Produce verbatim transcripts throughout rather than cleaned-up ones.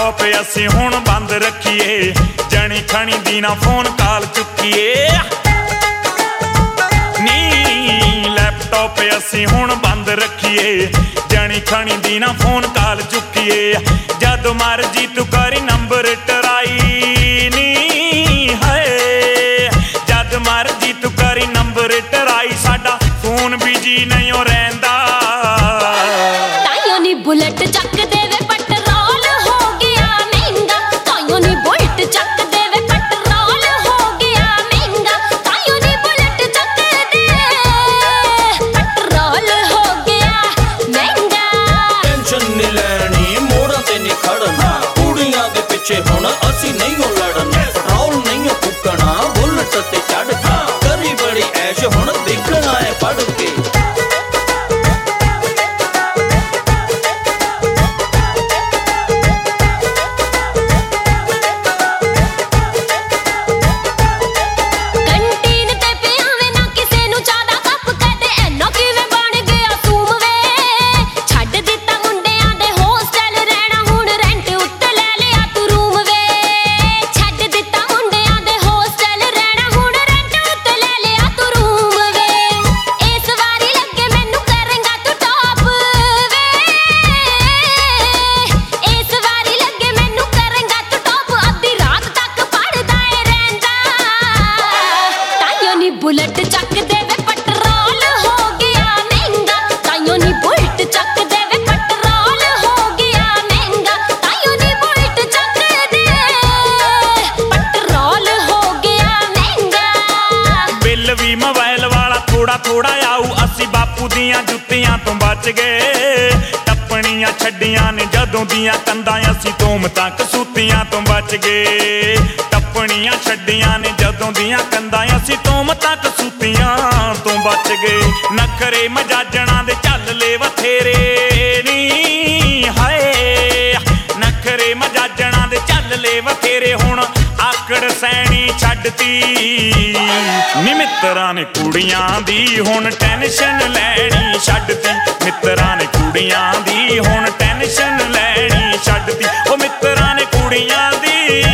Laptop असी हुण बंद रखिए, जनी खनी दी ना फोन कॉल चुकिए नी। लैपटॉप असी हुण बंद रखिए, जनी खनी दी ना फोन कॉल चुकिए। जद मर्जी तू करी नंबर टराई नी है, जद मर्जी तू करी नंबर टराई, साडा फोन बिजी नहीं हो रहिंदा। ताइयों नी बुलेट चक देवे पेट्रोल हो गया महंगा, ताइयों नी बुलेट चक देवे पेट्रोल हो गया महंगा, ताइयों नी बुलेट चक दे पेट्रोल हो गया महंगा। टेंशन नहीं लैनी मोड़ा ते नहीं खड़ना, कुड़ियां दे पिछे हुण असी नहीं हो लड़ना। पेट्रोल नहीं हो फूकना बुलेट ते चढ़ के, करी बड़ी ऐश हुण देखना है पढ़ के। बुलेट चक देवे पेट्रोल हो गया महंगा, ताइयों नी बुलेट चक देवे पेट्रोल हो गया महंगा, ताइयों नी बुलेट चक दे पेट्रोल हो गया महंगा। बिल भी मोबाइल वाला थोड़ा थोड़ा आऊ, असी बापू दियां जुत्तियां तो बच गए। टप्पणियां छड्डियां ने जदों दियां कंधां, असी तोहमतां कसूतियां तो बच गए। टप्पणियां छड्डियां ने जदों दियां कंधां, असी तोहमतां कसूतियां तो बच गए। नखरे मजाजणा दे झल ले बथेरे नी हाय, नखरे मजाजणा दे झल ले बथेरे, हुण आकड़ सैनी छड्डती नी। मित्तरां ने कुड़ियां दी हुण टेंशन लैनी छड्डती, मित्तरां ने कुड़ियां दी हुण टेंशन लैनी छड्डती। ओ मित्तरां ने कुड़ियां दी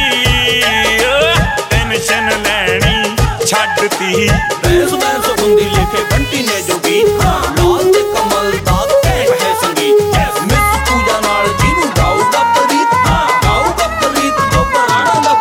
टेंशन लैनी छड्डती। बैस बैस हुंदी लिखे बंटी ने जो गीत, लाल ते कमल दा कैट है संगीत। मिस पूजा नाल जीनू गाऊगा प्रीत, गाऊगा प्रीत तो पुराना दा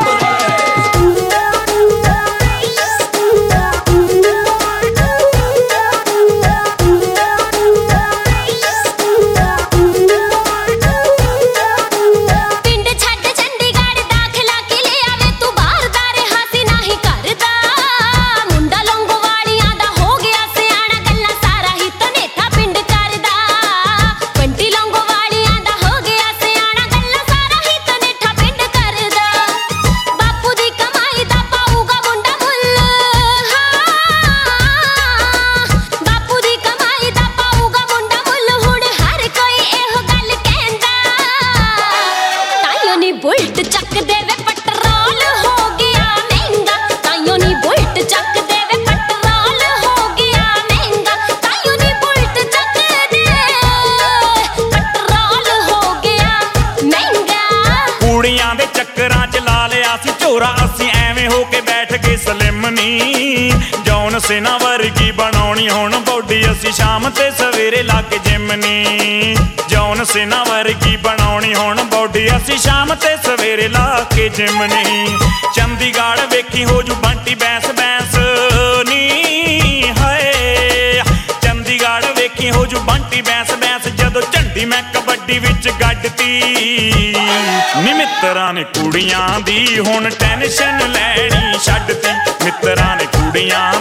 बुलेट चक देवे पेट्रोल हो गया महंगा, ताइयों नी बुलेट चक देवे पेट्रोल हो गया महंगा, ताइयों नी बुलेट चक दे पेट्रोल हो गया महंगा। कुड़ियां दे चक्करां च ला लिया सी झोरा, असी एवें हो के बैठ के सलिम नी। जौन सिना वर्गी बनाउणी हुण बॉडी, असी शाम ते सवेरे लग जिम नी। जौन सिना वर्गी बनाउणी हुण बॉडी, असी शाम ते सवेरे ला के जिम नी। चंडीगढ़ वेखी हो जू बंटी बैंस बैंस नी हाय, चंडीगढ़ वेखी हो जू बंटी बैंस बैंस, जदों झंडी मैं कबड्डी विच गड्डती नी। मित्तरां ने कुड़ियां दी हुण टेंशन लैनी छड्डती, मित्तरां ने कुड़ियां